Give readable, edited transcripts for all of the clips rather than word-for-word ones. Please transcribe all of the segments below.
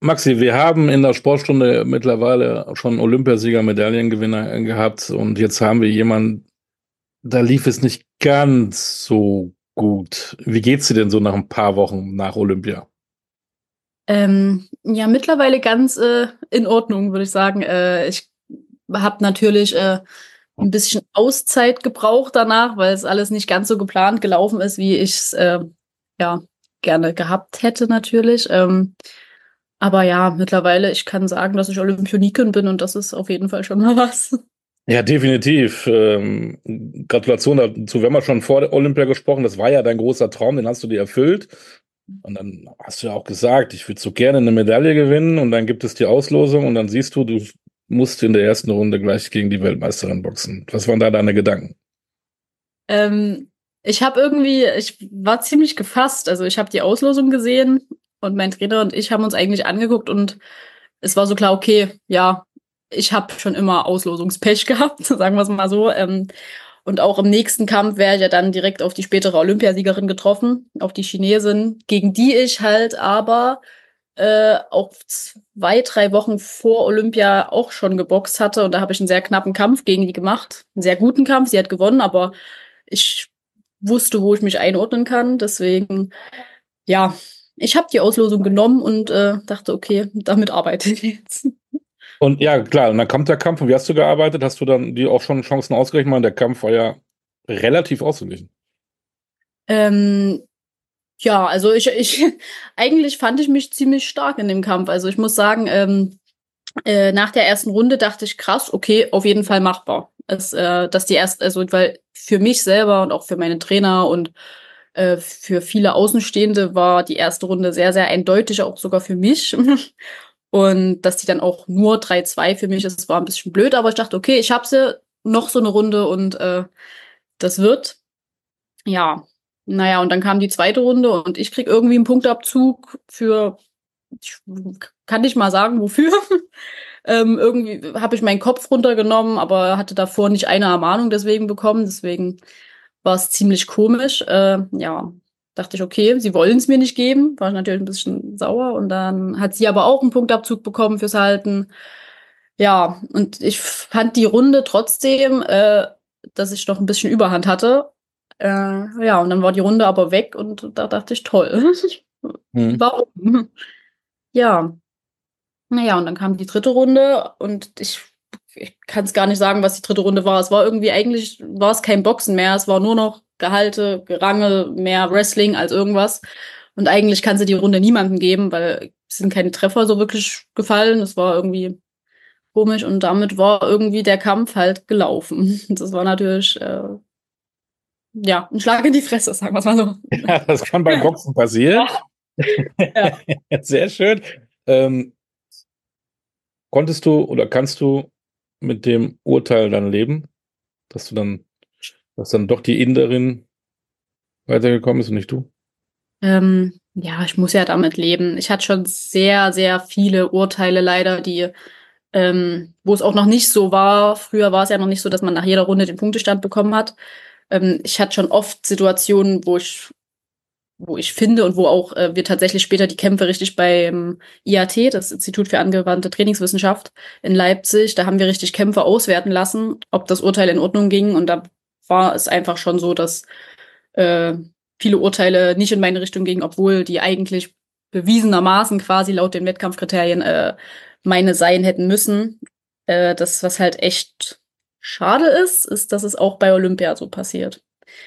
Maxi, wir haben in der Sportstunde mittlerweile schon Olympiasieger, Medaillengewinner gehabt und jetzt haben wir jemanden, da lief es nicht ganz so gut. Wie geht's dir denn so nach ein paar Wochen nach Olympia? Ja, mittlerweile ganz in Ordnung, würde ich sagen. Ich habe natürlich ein bisschen Auszeit gebraucht danach, weil es alles nicht ganz so geplant gelaufen ist, wie ich es ja gerne gehabt hätte natürlich. Aber ja, mittlerweile, ich kann sagen, dass ich Olympionikin bin und das ist auf jeden Fall schon mal was. Ja, definitiv. Gratulation dazu. Wir haben ja schon vor der Olympia gesprochen. Das war ja dein großer Traum, den hast du dir erfüllt. Und dann hast du ja auch gesagt, ich würde so gerne eine Medaille gewinnen. Und dann gibt es die Auslosung und dann siehst du, du musst in der ersten Runde gleich gegen die Weltmeisterin boxen. Was waren da deine Gedanken? Ich habe irgendwie, ich war ziemlich gefasst. Also ich habe die Auslosung gesehen und mein Trainer und ich haben uns eigentlich angeguckt und es war so klar, okay, ja, ich habe schon immer Auslosungspech gehabt, sagen wir es mal so. Und auch im nächsten Kampf wäre ich ja dann direkt auf die spätere Olympiasiegerin getroffen, auf die Chinesin, gegen die ich halt aber auch 2, 3 Wochen vor Olympia auch schon geboxt hatte. Und da habe ich einen sehr knappen Kampf gegen die gemacht. Einen sehr guten Kampf. Sie hat gewonnen, aber ich wusste, wo ich mich einordnen kann. Deswegen, ja, ich habe die Auslosung genommen und dachte, okay, damit arbeite ich jetzt. Und ja, klar, und dann kommt der Kampf. Und wie hast du gearbeitet? Hast du dann die auch schon Chancen ausgerechnet? Ich meine, der Kampf war ja relativ ausgeglichen. Ähm, ja, also eigentlich fand ich mich ziemlich stark in dem Kampf. Also ich muss sagen, nach der ersten Runde dachte ich, krass, okay, auf jeden Fall machbar. Dass die erste, also weil für mich selber und auch für meine Trainer und für viele Außenstehende war die erste Runde sehr, sehr eindeutig, auch sogar für mich. Und dass die dann auch nur 3-2 für mich ist, war ein bisschen blöd, aber ich dachte, okay, ich habe sie noch so eine Runde und das wird. Ja, naja, und dann kam die zweite Runde und ich krieg irgendwie einen Punktabzug für, ich kann nicht mal sagen, wofür. Irgendwie habe ich meinen Kopf runtergenommen, aber hatte davor nicht eine Ermahnung deswegen bekommen. Deswegen war es ziemlich komisch. Ja, dachte ich, okay, sie wollen es mir nicht geben. War ich natürlich ein bisschen sauer. Und dann hat sie aber auch einen Punktabzug bekommen fürs Halten. Ja, und ich fand die Runde trotzdem, dass ich noch ein bisschen Überhand hatte. Ja, und dann war die Runde aber weg und da dachte ich, toll. Hm. Warum? Ja. Naja, und dann kam die dritte Runde und ich kann es gar nicht sagen, was die dritte Runde war. Es war irgendwie, eigentlich war es kein Boxen mehr, es war nur noch Gehalte, Gerangel, mehr Wrestling als irgendwas. Und eigentlich kann sie die Runde niemandem geben, weil es sind keine Treffer so wirklich gefallen. Es war irgendwie komisch und damit war irgendwie der Kampf halt gelaufen. Das war natürlich, ja, ein Schlag in die Fresse, sagen wir es mal so. Ja, das kann beim Boxen passieren. Ja. Sehr schön. Ähm, konntest du oder kannst du mit dem Urteil dann leben, dass du dann, dass dann doch die Inderin weitergekommen ist und nicht du? Ja, ich muss ja damit leben. Ich hatte schon sehr, sehr viele Urteile leider, die, wo es auch noch nicht so war. Früher war es ja noch nicht so, dass man nach jeder Runde den Punktestand bekommen hat. Ich hatte schon oft Situationen, wo ich finde und wo auch wir tatsächlich später die Kämpfe richtig beim IAT, das Institut für angewandte Trainingswissenschaft in Leipzig, da haben wir richtig Kämpfe auswerten lassen, ob das Urteil in Ordnung ging. Und da war es einfach schon so, dass äh, viele Urteile nicht in meine Richtung gingen, obwohl die eigentlich bewiesenermaßen quasi laut den Wettkampfkriterien meine sein hätten müssen. Das, was halt echt schade ist, ist, dass es auch bei Olympia so passiert.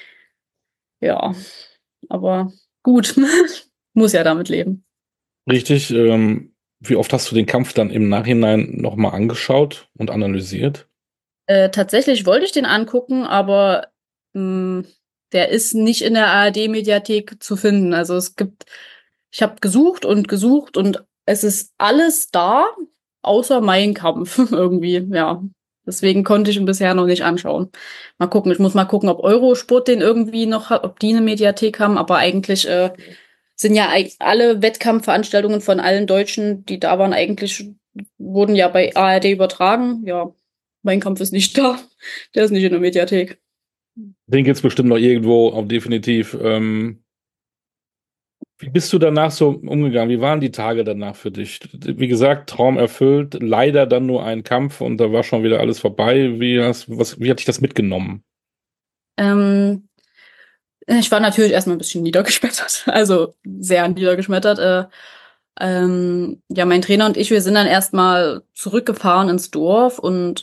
Ja, aber gut, muss ja damit leben. Richtig. Wie oft hast du den Kampf dann im Nachhinein nochmal angeschaut und analysiert? Tatsächlich wollte ich den angucken, aber mh, der ist nicht in der ARD-Mediathek zu finden. Also ich habe gesucht und es ist alles da, außer mein Kampf irgendwie, ja. Deswegen konnte ich ihn bisher noch nicht anschauen. Mal gucken, ich muss mal gucken, ob Eurosport den irgendwie noch hat, ob die eine Mediathek haben, aber eigentlich sind ja alle Wettkampfveranstaltungen von allen Deutschen, die da waren, eigentlich wurden ja bei ARD übertragen. Ja, mein Kampf ist nicht da. Der ist nicht in der Mediathek. Den gibt es bestimmt noch irgendwo, auch definitiv. Wie bist du danach so umgegangen? Wie waren die Tage danach für dich? Wie gesagt, Traum erfüllt, leider dann nur ein Kampf und da war schon wieder alles vorbei. Wie hat dich das mitgenommen? Ähm, Ich war natürlich erstmal ein bisschen niedergeschmettert, also sehr niedergeschmettert. Ja, mein Trainer und ich, wir sind dann erstmal zurückgefahren ins Dorf und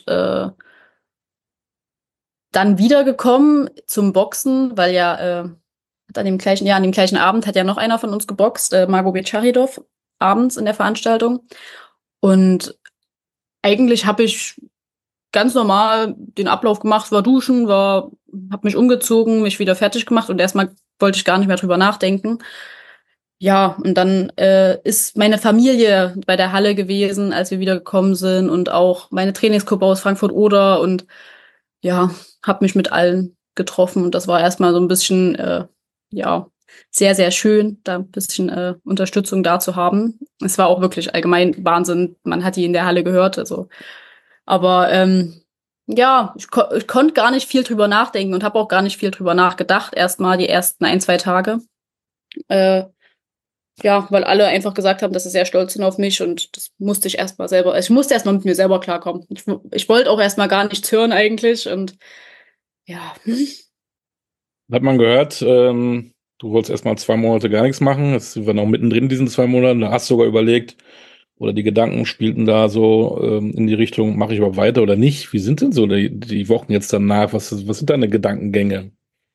dann wiedergekommen zum Boxen, weil ja an dem gleichen Abend hat ja noch einer von uns geboxt, Margot Becharidov, abends in der Veranstaltung. Und eigentlich habe ich ganz normal den Ablauf gemacht, war duschen, habe mich umgezogen, mich wieder fertig gemacht und erstmal wollte ich gar nicht mehr drüber nachdenken. Ja, und dann ist meine Familie bei der Halle gewesen, als wir wieder gekommen sind und auch meine Trainingsgruppe aus Frankfurt-Oder und ja, habe mich mit allen getroffen und das war erstmal so ein bisschen, ja, sehr, sehr schön, da ein bisschen Unterstützung da zu haben. Es war auch wirklich allgemein Wahnsinn. Man hat die in der Halle gehört, also. Aber ja, ich konnte gar nicht viel drüber nachdenken und habe auch gar nicht viel drüber nachgedacht. Erstmal die ersten ein, zwei Tage. Äh, ja, weil alle einfach gesagt haben, dass sie sehr stolz sind auf mich und das musste ich erstmal selber, also ich musste erstmal mit mir selber klarkommen. Ich wollte auch erstmal gar nichts hören eigentlich und ja. Hat man gehört, du wolltest erstmal 2 Monate gar nichts machen. Jetzt sind wir noch mittendrin in diesen 2 Monaten. Da hast du sogar überlegt, oder die Gedanken spielten da so in die Richtung, mache ich überhaupt weiter oder nicht? Wie sind denn so die Wochen jetzt danach? Was sind deine Gedankengänge?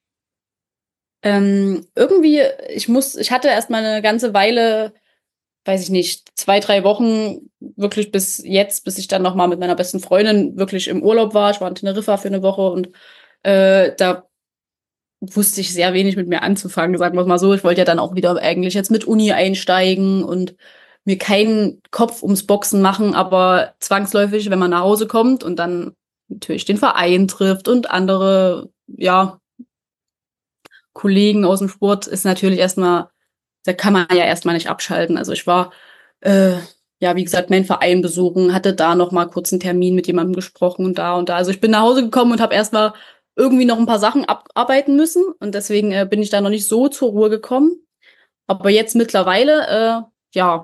Irgendwie, ich hatte erstmal eine ganze Weile, weiß ich nicht, 2, 3 Wochen, wirklich bis jetzt, bis ich dann nochmal mit meiner besten Freundin wirklich im Urlaub war. Ich war in Teneriffa für eine Woche und da wusste ich sehr wenig mit mir anzufangen, sagen wir es mal so. Ich wollte ja dann auch wieder eigentlich jetzt mit Uni einsteigen und mir keinen Kopf ums Boxen machen, aber zwangsläufig, wenn man nach Hause kommt und dann natürlich den Verein trifft und andere, ja, Kollegen aus dem Sport, ist natürlich erstmal, da kann man ja erstmal nicht abschalten. Also ich war, äh, ja, wie gesagt, meinen Verein besuchen, hatte da noch mal kurz einen Termin mit jemandem gesprochen und da und da. Also ich bin nach Hause gekommen und habe erstmal irgendwie noch ein paar Sachen abarbeiten müssen und deswegen bin ich da noch nicht so zur Ruhe gekommen. Aber jetzt mittlerweile, ja,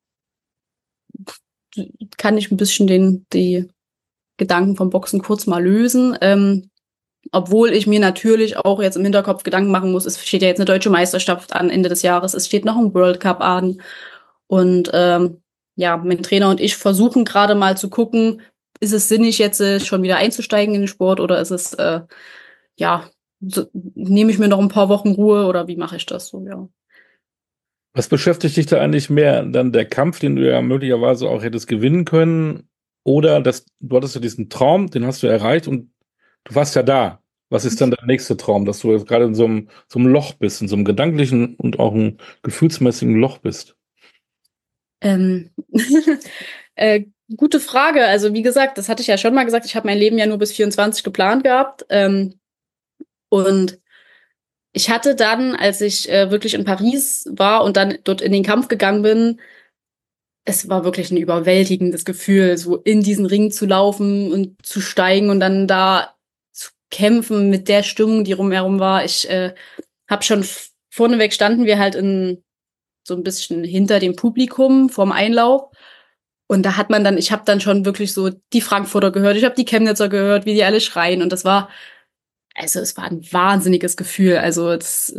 kann ich ein bisschen die Gedanken vom Boxen kurz mal lösen. Obwohl ich mir natürlich auch jetzt im Hinterkopf Gedanken machen muss, es steht ja jetzt eine deutsche Meisterschaft an Ende des Jahres, es steht noch ein World Cup an. Und ja, mein Trainer und ich versuchen gerade mal zu gucken, ist es sinnig, jetzt schon wieder einzusteigen in den Sport oder ist es, ja, so, nehme ich mir noch ein paar Wochen Ruhe oder wie mache ich das so, ja. Was beschäftigt dich da eigentlich mehr? Dann der Kampf, den du ja möglicherweise auch hättest gewinnen können, oder du hattest ja diesen Traum, den hast du erreicht und du warst ja da. Was ist dann der nächste Traum, dass du jetzt gerade in so einem Loch bist, in so einem gedanklichen und auch einem gefühlsmäßigen Loch bist? Ähm, äh, Gute Frage. Also wie gesagt, das hatte ich ja schon mal gesagt, ich habe mein Leben ja nur bis 24 geplant gehabt. Und ich hatte dann, als ich wirklich in Paris war und dann dort in den Kampf gegangen bin, es war wirklich ein überwältigendes Gefühl, so in diesen Ring zu laufen und zu steigen und dann da zu kämpfen mit der Stimmung, die rumherum war. Ich habe schon vorneweg standen wir halt in so ein bisschen hinter dem Publikum vorm Einlauf. Und da hat man dann, ich habe dann schon wirklich so die Frankfurter gehört, ich habe die Chemnitzer gehört, wie die alle schreien. Und das war, also es war ein wahnsinniges Gefühl. Also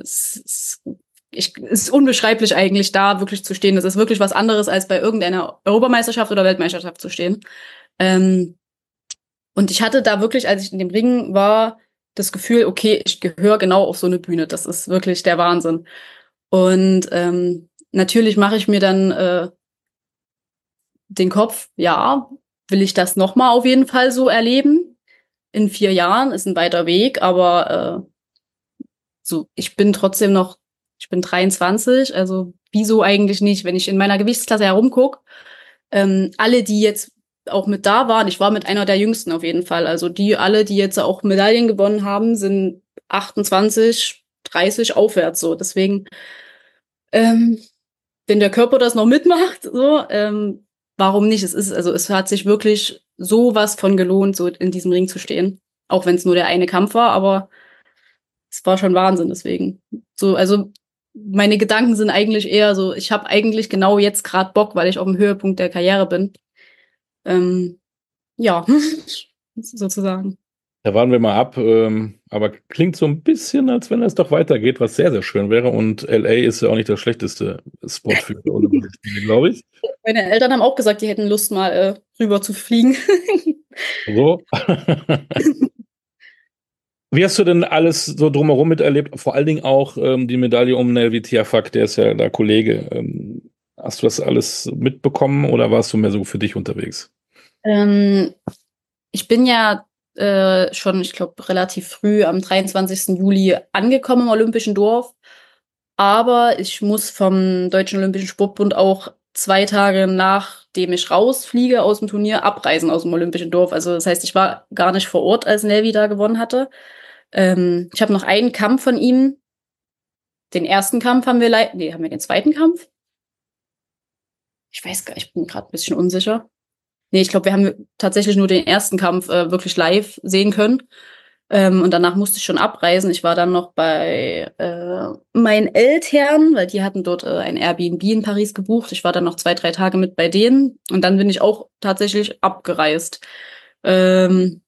es ist unbeschreiblich eigentlich, da wirklich zu stehen. Das ist wirklich was anderes, als bei irgendeiner Europameisterschaft oder Weltmeisterschaft zu stehen. Ähm, und ich hatte da wirklich, als ich in dem Ring war, das Gefühl, okay, ich gehöre genau auf so eine Bühne. Das ist wirklich der Wahnsinn. Und natürlich mache ich mir dann den Kopf, ja, will ich das nochmal auf jeden Fall so erleben? In 4 Jahren ist ein weiter Weg, aber so, ich bin 23, also wieso eigentlich nicht, wenn ich in meiner Gewichtsklasse herumgucke, alle, die jetzt auch mit da waren, ich war mit einer der Jüngsten auf jeden Fall, also alle, die jetzt auch Medaillen gewonnen haben, sind 28, 30 aufwärts so. Deswegen, ähm, wenn der Körper das noch mitmacht, so, warum nicht? Also es hat sich wirklich so was von gelohnt, so in diesem Ring zu stehen. Auch wenn es nur der eine Kampf war, aber es war schon Wahnsinn, deswegen. So, also meine Gedanken sind eigentlich eher so, ich habe eigentlich genau jetzt gerade Bock, weil ich auf dem Höhepunkt der Karriere bin. Ähm, ja, sozusagen. Da warten wir mal ab, aber klingt so ein bisschen, als wenn es doch weitergeht, was sehr, sehr schön wäre. Und LA ist ja auch nicht der schlechteste Spot für Olympische Spiele, glaube ich. Meine Eltern haben auch gesagt, die hätten Lust, mal rüber zu fliegen. So. Wie hast du denn alles so drumherum miterlebt? Vor allen Dingen auch die Medaille um Nelvi Tiafoe, der ist ja der Kollege. Hast du das alles mitbekommen oder warst du mehr so für dich unterwegs? Ähm, Ich bin ja schon, ich glaube, relativ früh am 23. Juli angekommen im Olympischen Dorf. Aber ich muss vom Deutschen Olympischen Sportbund auch 2 Tage nachdem ich rausfliege aus dem Turnier abreisen aus dem Olympischen Dorf. Also das heißt, ich war gar nicht vor Ort, als Nelvi da gewonnen hatte. Ich habe noch einen Kampf von ihm. Den ersten Kampf haben wir nee, haben wir den zweiten Kampf? Ich weiß gar nicht, ich bin gerade ein bisschen unsicher. Nee, ich glaube, wir haben tatsächlich nur den ersten Kampf wirklich live sehen können. Und danach musste ich schon abreisen. Ich war dann noch bei meinen Eltern, weil die hatten dort ein Airbnb in Paris gebucht. Ich war dann noch 2, 3 Tage mit bei denen. Und dann bin ich auch tatsächlich abgereist. Ähm,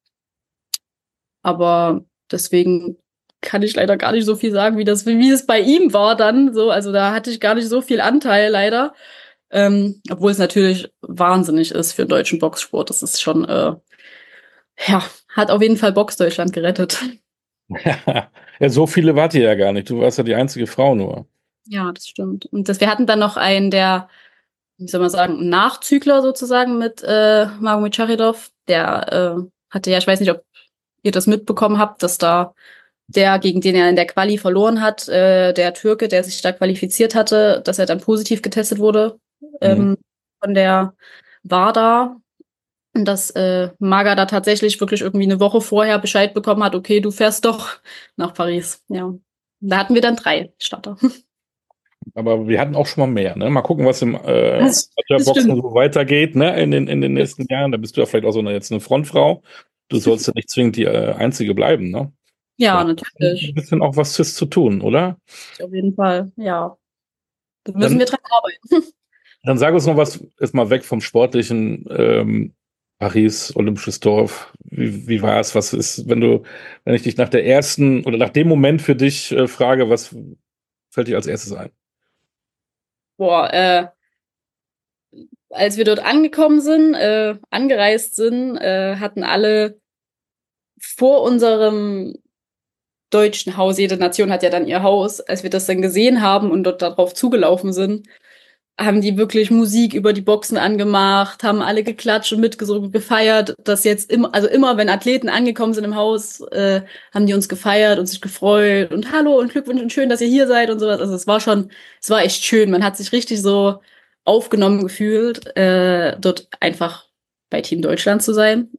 aber deswegen kann ich leider gar nicht so viel sagen, wie es bei ihm war dann. So, also da hatte ich gar nicht so viel Anteil leider. Obwohl es natürlich wahnsinnig ist für den deutschen Boxsport. Das ist schon, ja, hat auf jeden Fall Box Deutschland gerettet. Ja, so viele wart ihr ja gar nicht. Du warst ja die einzige Frau nur. Ja, das stimmt. Und wir hatten dann noch einen, der, wie soll man sagen, ein Nachzügler sozusagen mit Magomed Charidov. Der hatte ja, ich weiß nicht, ob ihr das mitbekommen habt, dass da der, gegen den er in der Quali verloren hat, der Türke, der sich da qualifiziert hatte, dass er dann positiv getestet wurde Mhm. von der WADA. Und dass Maga da tatsächlich wirklich irgendwie eine Woche vorher Bescheid bekommen hat, okay, du fährst doch nach Paris. Ja. Und da hatten wir dann 3 Starter. Aber wir hatten auch schon mal mehr, ne? Mal gucken, was im Das Boxen stimmt. so weitergeht, ne? In den nächsten Jahren. Da bist du ja vielleicht auch so jetzt eine Frontfrau. Du sollst ja nicht zwingend die Einzige bleiben, ne? Da Ja, hat man ein natürlich. bisschen auch was fürs zu tun, oder? Auf jeden Fall. Ja. Da müssen Dann, wir dran arbeiten. dann sag uns noch was, ist mal weg vom Sportlichen. Paris, Olympisches Dorf. Wie war es? Was ist, wenn ich dich nach der ersten oder nach dem Moment für dich frage, was fällt dir als erstes ein? Boah, als wir dort angekommen sind, angereist sind, hatten alle vor unserem deutschen Haus, jede Nation hat ja dann ihr Haus, als wir das dann gesehen haben und dort darauf zugelaufen sind, haben die wirklich Musik über die Boxen angemacht, haben alle geklatscht und mitgesungen, gefeiert, dass jetzt immer, also immer, wenn Athleten angekommen sind im Haus, haben die uns gefeiert und sich gefreut und hallo und Glückwunsch und schön, dass ihr hier seid und sowas. Also es war echt schön. Man hat sich richtig so aufgenommen gefühlt, dort einfach bei Team Deutschland zu sein.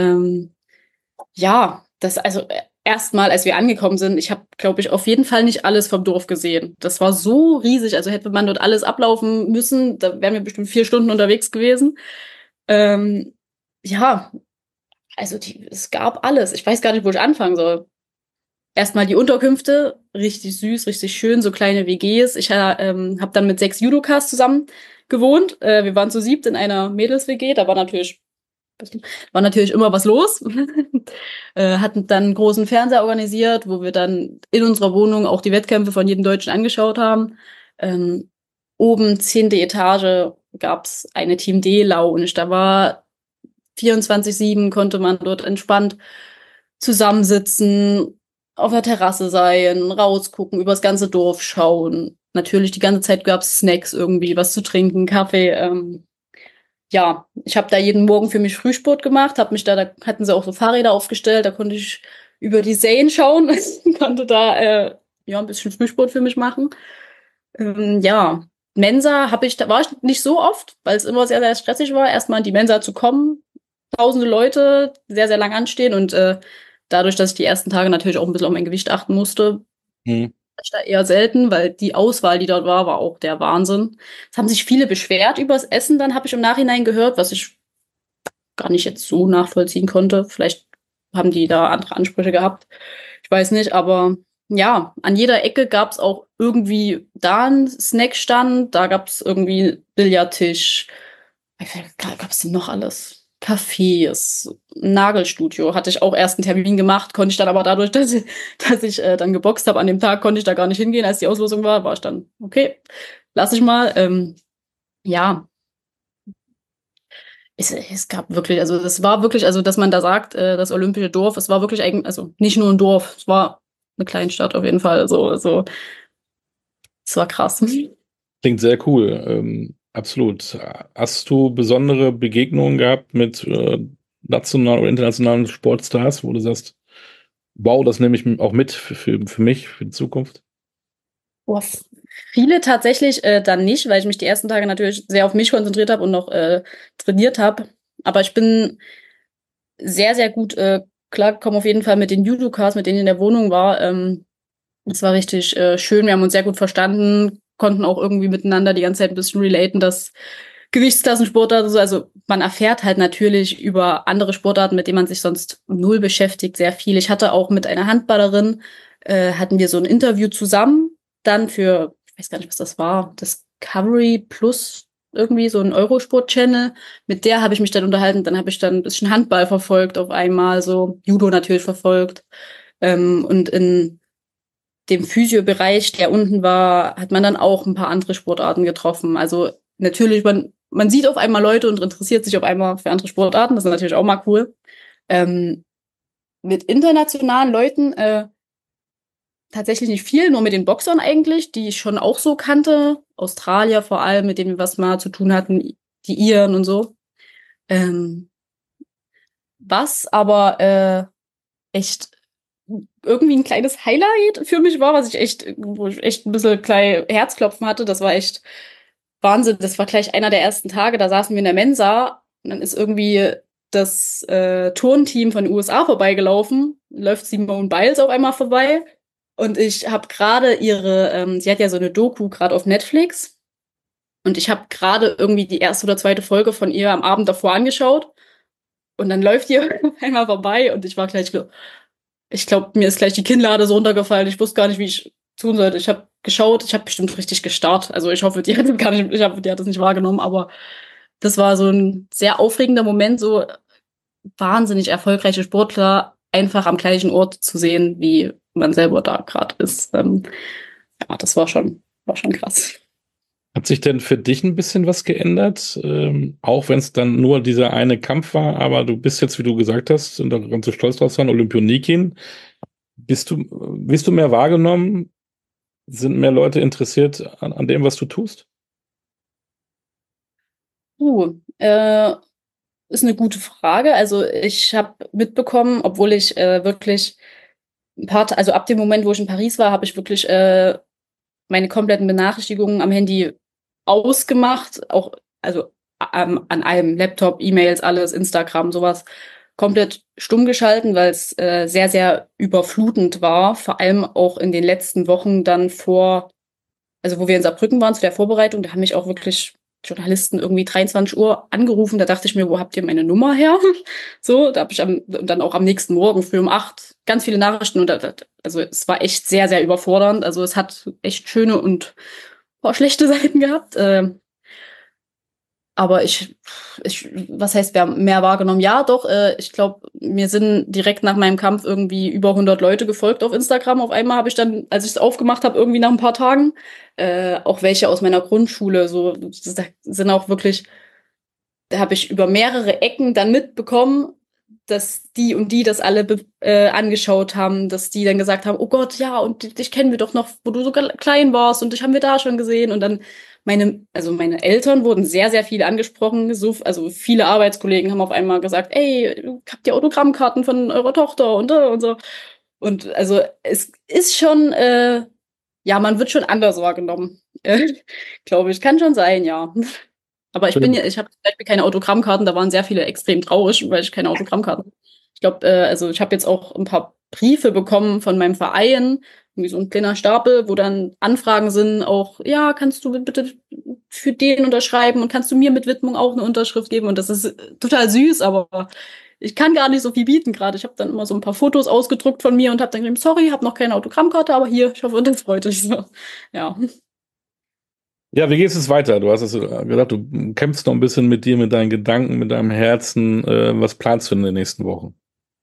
Ja, das also erstmal, als wir angekommen sind, ich habe, glaube ich, auf jeden Fall nicht alles vom Dorf gesehen. Das war so riesig, also hätte man dort alles ablaufen müssen, da wären wir bestimmt 4 Stunden unterwegs gewesen. Ähm, ja, also es gab alles. Ich weiß gar nicht, wo ich anfangen soll. Erstmal die Unterkünfte, richtig süß, richtig schön, so kleine WGs. Ich habe dann mit 6 Judokas zusammen gewohnt. Wir waren zu 7 in einer Mädels-WG, da war natürlich immer was los. Hatten dann einen großen Fernseher organisiert, wo wir dann in unserer Wohnung auch die Wettkämpfe von jedem Deutschen angeschaut haben. Ähm, Oben 10. Etage gab's eine Team D-Lounge. Da war 24/7 konnte man dort entspannt zusammensitzen, auf der Terrasse sein, rausgucken, übers ganze Dorf schauen. Natürlich die ganze Zeit gab's Snacks irgendwie, was zu trinken, Kaffee. Ja, ich habe da jeden Morgen für mich Frühsport gemacht, da hatten sie auch so Fahrräder aufgestellt, da konnte ich über die Seine schauen, konnte da ja ein bisschen Frühsport für mich machen. Ja, Mensa da war ich nicht so oft, weil es immer sehr, sehr stressig war, erstmal in die Mensa zu kommen. Tausende Leute, sehr, sehr lang anstehen und dadurch, dass ich die ersten Tage natürlich auch ein bisschen auf mein Gewicht achten musste, war Hm. ich da eher selten, weil die Auswahl, die dort war, war auch der Wahnsinn. Es haben sich viele beschwert übers Essen, dann habe ich im Nachhinein gehört, was ich gar nicht jetzt so nachvollziehen konnte. Vielleicht haben die da andere Ansprüche gehabt. Ich weiß nicht, aber ja, an jeder Ecke gab es auch irgendwie da einen Snackstand, da gab es irgendwie Billardtisch. Gab es denn noch alles? Cafés, ein Nagelstudio. Hatte ich auch erst einen Termin gemacht, konnte ich dann aber dadurch, dass ich dann geboxt habe an dem Tag, konnte ich da gar nicht hingehen, als die Auslosung war ich dann, okay, lass ich mal. Ja, es gab wirklich, also es war wirklich, also dass man da sagt, das Olympische Dorf, es war wirklich eigentlich, also nicht nur ein Dorf, es war eine Kleinstadt auf jeden Fall. Es war krass. Klingt sehr cool. Absolut. Hast du besondere Begegnungen gehabt mit nationalen oder internationalen Sportstars, wo du sagst, wow, das nehme ich auch mit für mich, für die Zukunft? Boah, viele tatsächlich dann nicht, weil ich mich die ersten Tage natürlich sehr auf mich konzentriert habe und noch trainiert habe. Aber ich bin sehr, sehr gut klargekommen, auf jeden Fall mit den Judokas, mit denen ich in der Wohnung war. Es war richtig schön, wir haben uns sehr gut verstanden, konnten auch irgendwie miteinander die ganze Zeit ein bisschen relaten, dass Gewichtsklassensportart, also man erfährt halt natürlich über andere Sportarten, mit denen man sich sonst null beschäftigt, sehr viel. Ich hatte auch mit einer Handballerin, hatten wir so ein Interview zusammen, dann für, ich weiß gar nicht, was das war, Discovery Plus, irgendwie so ein Eurosport-Channel. Mit der habe ich mich dann unterhalten, dann habe ich dann ein bisschen Handball verfolgt auf einmal, so Judo natürlich verfolgt. Und in dem Physio-Bereich, der unten war, hat man dann auch ein paar andere Sportarten getroffen. Also natürlich, man sieht auf einmal Leute und interessiert sich auf einmal für andere Sportarten. Das ist natürlich auch mal cool. Ähm, mit internationalen Leuten tatsächlich nicht viel, nur mit den Boxern eigentlich, die ich schon auch so kannte. Australier vor allem, mit denen wir was mal zu tun hatten, die Iren und so. Ähm, was aber echt irgendwie ein kleines Highlight für mich war, wo ich echt ein bisschen klein Herzklopfen hatte. Das war echt Wahnsinn. Das war gleich einer der ersten Tage. Da saßen wir in der Mensa und dann ist irgendwie das Turnteam von den USA vorbeigelaufen. Läuft Simone Biles auf einmal vorbei. Und ich habe gerade sie hat ja so eine Doku gerade auf Netflix. Und ich habe gerade irgendwie die erste oder zweite Folge von ihr am Abend davor angeschaut. Und dann läuft die auf einmal vorbei und ich war gleich so, ich glaube, mir ist gleich die Kinnlade so runtergefallen. Ich wusste gar nicht, wie ich tun sollte. Ich habe geschaut, ich habe bestimmt richtig gestarrt. Also ich hoffe, die hat es gar nicht, ich hoffe, die hat es nicht wahrgenommen, aber das war so ein sehr aufregender Moment, so wahnsinnig erfolgreiche Sportler einfach am gleichen Ort zu sehen, wie man selber da gerade ist. Ja, das war schon krass. Hat sich denn für dich ein bisschen was geändert? Auch wenn es dann nur dieser eine Kampf war, aber du bist jetzt, wie du gesagt hast, und da ganz so stolz drauf sein, Olympionikin. Wirst du mehr wahrgenommen? Sind mehr Leute interessiert an dem, was du tust? Uh, äh, ist eine gute Frage. Also ich habe mitbekommen, obwohl ich wirklich also ab dem Moment, wo ich in Paris war, habe ich wirklich meine kompletten Benachrichtigungen am Handy ausgemacht, auch also an allem, Laptop, E-Mails, alles, Instagram, sowas, komplett stumm geschalten, weil es sehr, sehr überflutend war, vor allem auch in den letzten Wochen dann also wo wir in Saarbrücken waren zu der Vorbereitung, da haben mich auch wirklich Journalisten irgendwie 23 Uhr angerufen, da dachte ich mir, wo habt ihr meine Nummer her? So, da habe ich dann auch am nächsten Morgen früh um 8 ganz viele Nachrichten und also es war echt sehr, sehr überfordernd. Also es hat echt schöne und paar schlechte Seiten gehabt. Aber was heißt mehr wahrgenommen? Ja, doch, ich glaube, mir sind direkt nach meinem Kampf irgendwie über 100 Leute gefolgt auf Instagram. Auf einmal habe ich dann, als ich es aufgemacht habe, irgendwie nach ein paar Tagen, auch welche aus meiner Grundschule, so, das sind auch wirklich, da habe ich über mehrere Ecken dann mitbekommen, dass die und die das alle angeschaut haben, dass die dann gesagt haben, oh Gott, ja, und dich kennen wir doch noch, wo du so klein warst und dich haben wir da schon gesehen. Und dann also meine Eltern wurden sehr, sehr viel angesprochen. Also viele Arbeitskollegen haben auf einmal gesagt, ey, habt ihr Autogrammkarten von eurer Tochter und so. Und also es ist schon, ja, man wird schon anders wahrgenommen. Glaube ich. Kann schon sein, ja. Aber ich habe zum Beispiel keine Autogrammkarten, da waren sehr viele extrem traurig, weil ich keine Autogrammkarten. Ich glaube, also ich habe jetzt auch ein paar Briefe bekommen von meinem Verein, irgendwie so ein kleiner Stapel, wo dann Anfragen sind, auch, ja, kannst du bitte für den unterschreiben und kannst du mir mit Widmung auch eine Unterschrift geben? Und das ist total süß, aber ich kann gar nicht so viel bieten gerade. Ich habe dann immer so ein paar Fotos ausgedruckt von mir und habe dann geschrieben, sorry, habe noch keine Autogrammkarte, aber hier, ich hoffe, das freut dich so. Ja. Ja, wie geht es weiter? Du hast es gesagt, du kämpfst noch ein bisschen mit dir, mit deinen Gedanken, mit deinem Herzen. Was planst du in den nächsten Wochen?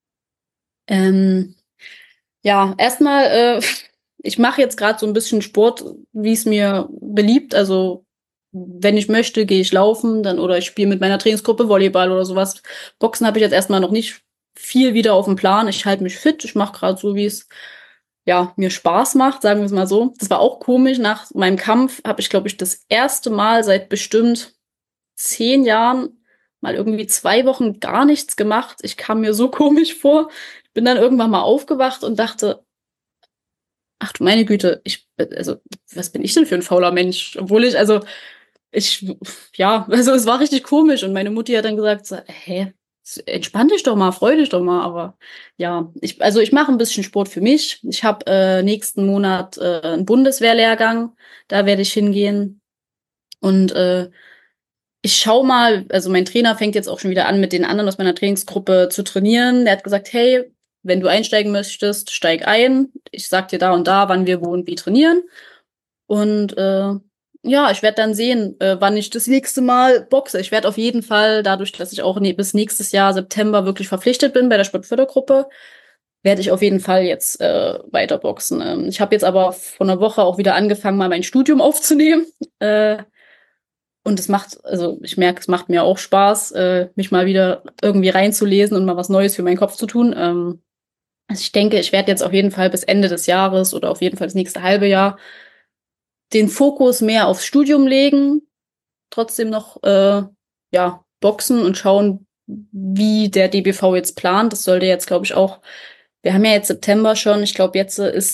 Ähm, ja, erstmal, ich mache jetzt gerade so ein bisschen Sport, wie es mir beliebt. Also, wenn ich möchte, gehe ich laufen, dann oder ich spiele mit meiner Trainingsgruppe Volleyball oder sowas. Boxen habe ich jetzt erstmal noch nicht viel wieder auf dem Plan. Ich halte mich fit. Ich mache gerade so, wie es ja mir Spaß macht, sagen wir es mal so. Das war auch komisch. Nach meinem Kampf habe ich, glaube ich, das erste Mal seit bestimmt 10 Jahren mal irgendwie 2 Wochen gar nichts gemacht. Ich kam mir so komisch vor. Bin dann irgendwann mal aufgewacht und dachte, ach du meine Güte, also, was bin ich denn für ein fauler Mensch? Obwohl ich, ja, also es war richtig komisch und meine Mutti hat dann gesagt, so, hä, entspann dich doch mal, freu dich doch mal, aber ja, also ich mache ein bisschen Sport für mich. Ich habe nächsten Monat einen Bundeswehrlehrgang, da werde ich hingehen und ich schau mal, also mein Trainer fängt jetzt auch schon wieder an, mit den anderen aus meiner Trainingsgruppe zu trainieren. Der hat gesagt, hey, wenn du einsteigen möchtest, steig ein. Ich sag dir da und da, wann wir wo und wie trainieren. Und ja, ich werde dann sehen, wann ich das nächste Mal boxe. Ich werde auf jeden Fall, dadurch, dass ich auch bis nächstes Jahr September wirklich verpflichtet bin bei der Sportfördergruppe, werde ich auf jeden Fall jetzt weiter boxen. Ich habe jetzt aber vor einer Woche auch wieder angefangen, mal mein Studium aufzunehmen. Und also ich merke, es macht mir auch Spaß, mich mal wieder irgendwie reinzulesen und mal was Neues für meinen Kopf zu tun. Also ich denke, ich werde jetzt auf jeden Fall bis Ende des Jahres oder auf jeden Fall das nächste halbe Jahr den Fokus mehr aufs Studium legen, trotzdem noch ja, boxen und schauen, wie der DBV jetzt plant. Das sollte jetzt, glaube ich, auch, wir haben ja jetzt September schon, ich glaube, jetzt ist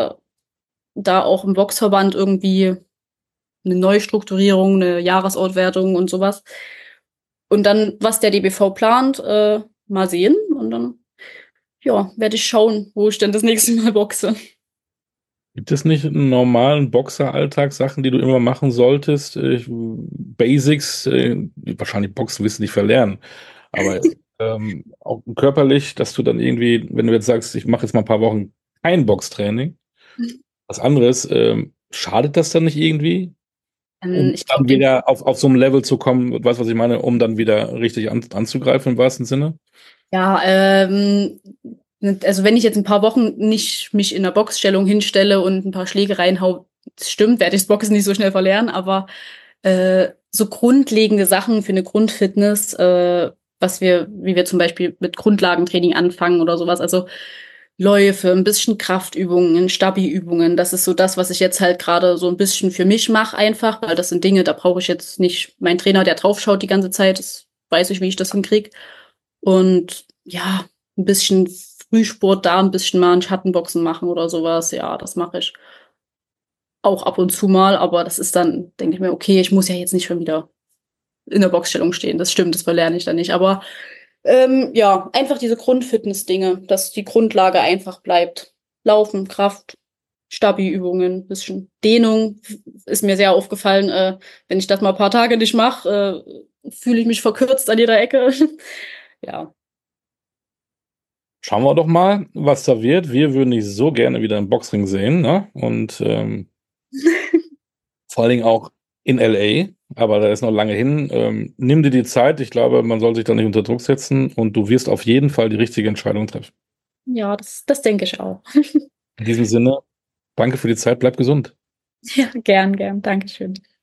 da auch im Boxverband irgendwie eine Neustrukturierung, eine Jahresauswertung und sowas. Und dann, was der DBV plant, mal sehen. Und dann, ja, werde ich schauen, wo ich denn das nächste Mal boxe. Gibt es nicht einen normalen Boxeralltag, Sachen, die du immer machen solltest? Basics, wahrscheinlich Boxen wirst du nicht verlernen, aber auch körperlich, dass du dann irgendwie, wenn du jetzt sagst, ich mache jetzt mal ein paar Wochen kein Boxtraining, was anderes, schadet das dann nicht irgendwie? Um Ich dann glaube, wieder auf so ein Level zu kommen, weißt du, was ich meine, um dann wieder richtig anzugreifen im wahrsten Sinne? ja, also wenn ich jetzt ein paar Wochen nicht mich in der Boxstellung hinstelle und ein paar Schläge reinhau, das stimmt, werde ich das Boxen nicht so schnell verlernen, aber so grundlegende Sachen für eine Grundfitness, wie wir zum Beispiel mit Grundlagentraining anfangen oder sowas, also Läufe, ein bisschen Kraftübungen, Stabi-Übungen, das ist so das, was ich jetzt halt gerade so ein bisschen für mich mache einfach, weil das sind Dinge, da brauche ich jetzt nicht meinen Trainer, der draufschaut die ganze Zeit, das weiß ich, wie ich das hinkriege. Und ja, ein bisschen Frühsport da, ein bisschen mal ein Schattenboxen machen oder sowas. Ja, das mache ich auch ab und zu mal, aber das ist dann, denke ich mir, okay, ich muss ja jetzt nicht schon wieder in der Boxstellung stehen. Das stimmt, das verlerne ich dann nicht. Aber ja, einfach diese Grundfitness-Dinge, dass die Grundlage einfach bleibt. Laufen, Kraft, Stabi-Übungen, bisschen Dehnung ist mir sehr aufgefallen. Wenn ich das mal ein paar Tage nicht mache, fühle ich mich verkürzt an jeder Ecke. Ja. Schauen wir doch mal, was da wird. Wir würden dich so gerne wieder im Boxring sehen, ne? Und vor allen Dingen auch in LA, aber da ist noch lange hin. Nimm dir die Zeit. Ich glaube, man soll sich da nicht unter Druck setzen und du wirst auf jeden Fall die richtige Entscheidung treffen. Ja, das denke ich auch. In diesem Sinne, danke für die Zeit, bleib gesund. Ja, gern, gern. Dankeschön.